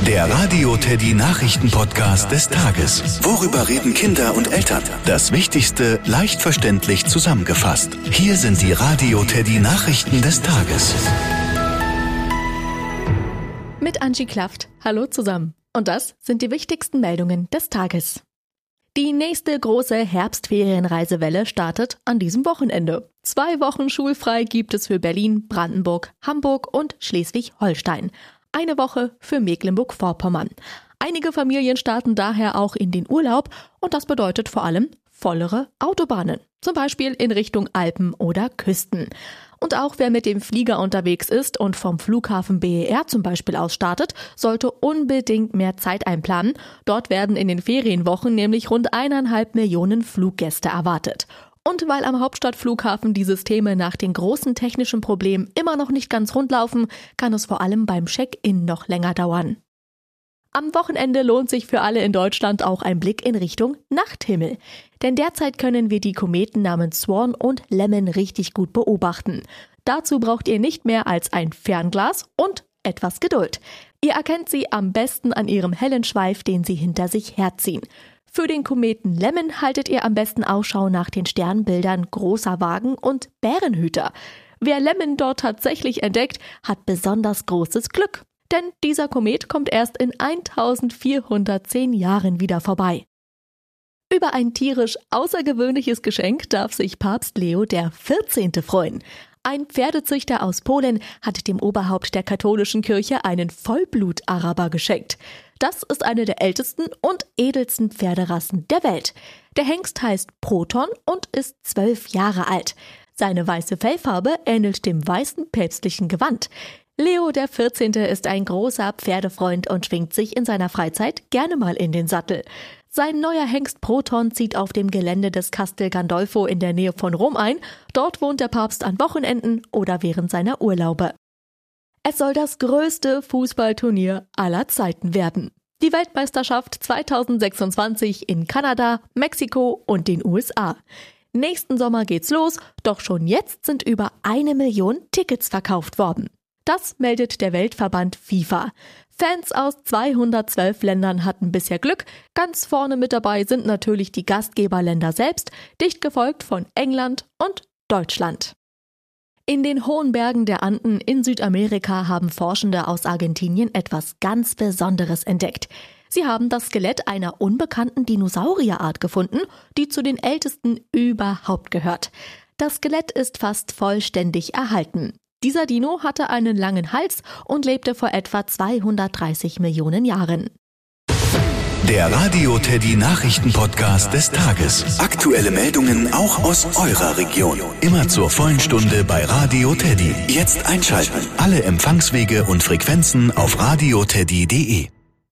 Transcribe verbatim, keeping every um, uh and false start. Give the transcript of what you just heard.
Der Radio Teddy Nachrichten-Podcast des Tages. Worüber reden Kinder und Eltern? Das Wichtigste leicht verständlich zusammengefasst. Hier sind die Radio Teddy Nachrichten des Tages. Mit Angie Klaft. Hallo zusammen. Und das sind die wichtigsten Meldungen des Tages. Die nächste große Herbstferienreisewelle startet an diesem Wochenende. Zwei Wochen schulfrei gibt es für Berlin, Brandenburg, Hamburg und Schleswig-Holstein. Eine Woche für Mecklenburg-Vorpommern. Einige Familien starten daher auch in den Urlaub und das bedeutet vor allem vollere Autobahnen. Zum Beispiel in Richtung Alpen oder Küsten. Und auch wer mit dem Flieger unterwegs ist und vom Flughafen B E R zum Beispiel aus startet, sollte unbedingt mehr Zeit einplanen. Dort werden in den Ferienwochen nämlich rund eineinhalb Millionen Fluggäste erwartet. Und weil am Hauptstadtflughafen die Systeme nach den großen technischen Problemen immer noch nicht ganz rund laufen, kann es vor allem beim Check-in noch länger dauern. Am Wochenende lohnt sich für alle in Deutschland auch ein Blick in Richtung Nachthimmel. Denn derzeit können wir die Kometen namens Swan und Lemmon richtig gut beobachten. Dazu braucht ihr nicht mehr als ein Fernglas und etwas Geduld. Ihr erkennt sie am besten an ihrem hellen Schweif, den sie hinter sich herziehen. Für den Kometen Lemmon haltet ihr am besten Ausschau nach den Sternbildern Großer Wagen und Bärenhüter. Wer Lemmon dort tatsächlich entdeckt, hat besonders großes Glück. Denn dieser Komet kommt erst in eintausendvierhundertzehn Jahren wieder vorbei. Über ein tierisch außergewöhnliches Geschenk darf sich Papst Leo der vierzehnte freuen. Ein Pferdezüchter aus Polen hat dem Oberhaupt der katholischen Kirche einen Vollblut-Araber geschenkt. Das ist eine der ältesten und edelsten Pferderassen der Welt. Der Hengst heißt Proton und ist zwölf Jahre alt. Seine weiße Fellfarbe ähnelt dem weißen päpstlichen Gewand. Leo der vierzehnte ist ein großer Pferdefreund und schwingt sich in seiner Freizeit gerne mal in den Sattel. Sein neuer Hengst Proton zieht auf dem Gelände des Castel Gandolfo in der Nähe von Rom ein. Dort wohnt der Papst an Wochenenden oder während seiner Urlaube. Es soll das größte Fußballturnier aller Zeiten werden. Die Weltmeisterschaft zweitausendsechsundzwanzig in Kanada, Mexiko und den U S A. Nächsten Sommer geht's los, doch schon jetzt sind über eine Million Tickets verkauft worden. Das meldet der Weltverband FIFA. Fans aus zweihundertzwölf Ländern hatten bisher Glück. Ganz vorne mit dabei sind natürlich die Gastgeberländer selbst, dicht gefolgt von England und Deutschland. In den hohen Bergen der Anden in Südamerika haben Forschende aus Argentinien etwas ganz Besonderes entdeckt. Sie haben das Skelett einer unbekannten Dinosaurierart gefunden, die zu den ältesten überhaupt gehört. Das Skelett ist fast vollständig erhalten. Dieser Dino hatte einen langen Hals und lebte vor etwa zweihundertdreißig Millionen Jahren. Der Radio Teddy Nachrichten-Podcast des Tages. Aktuelle Meldungen auch aus eurer Region. Immer zur vollen Stunde bei Radio Teddy. Jetzt einschalten. Alle Empfangswege und Frequenzen auf radioteddy punkt de.